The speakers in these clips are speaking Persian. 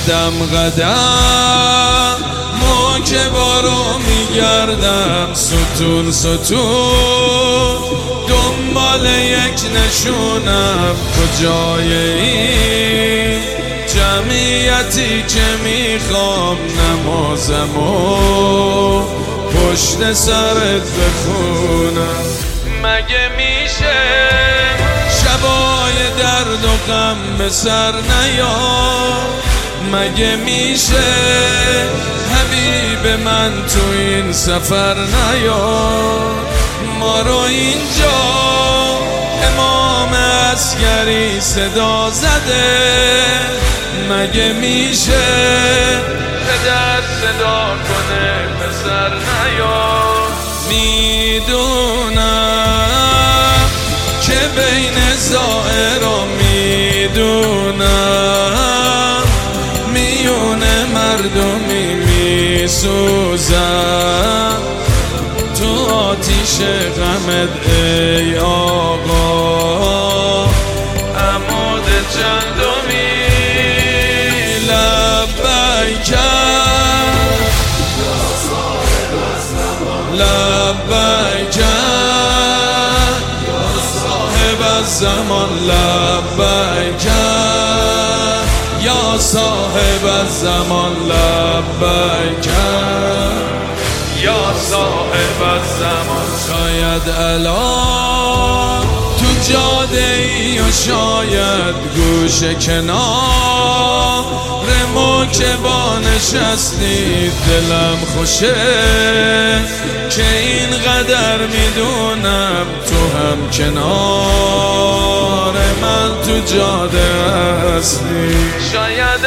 قدم قدم که بارو میگردم ستون ستون دنبال یک نشونم کجای این جمعیتی که میخوام نمازمو پشت سرت بخونم. مگه میشه شبای درد و غم به سر نیاد؟ مگه میشه حبیب من تو این سفر نیاد؟ ما رو اینجا امام عسکری صدا زده، مگه میشه پدر صدا کنه پسر نیاد؟ میدونم که بین زائر و میدونم میون مردمی میسوزم تو آتیش غمت ای آقا عمود چندمی. لبیک لبیک یا صاحب الزمان، لبیک یا صاحب الزمان، لبیک یا صاحب الزمان. شاید الان تو جاده ای و شاید گوش کنار ما که با نشستی دلم خوشه که اینقدر میدونم تو هم کنار من تو جاده هستی. شاید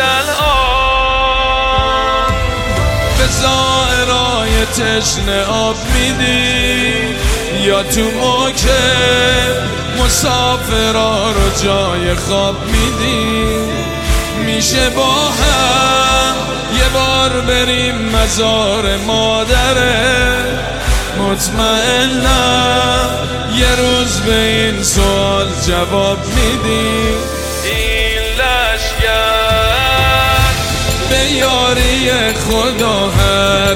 الان به زائرای تشنه آب میدی یا تو موکه مسافرها رو جای خواب میدی. میشه با هم یه بار بریم مزار مادره؟ مطمئنم یه روز به این سوال جواب میدی. این لشگر به یاری خدا هر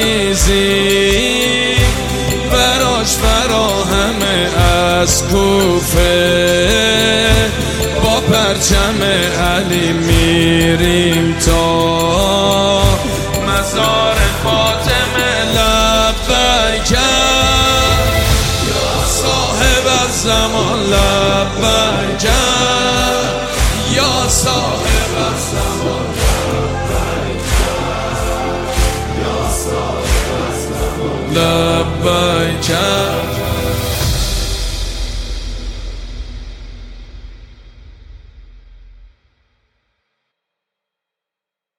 چیزی براش فراهمه از کوفه، با پرچم علی میریم تا مزار فاطمه. لبیک یا صاحب الزمان، لبیک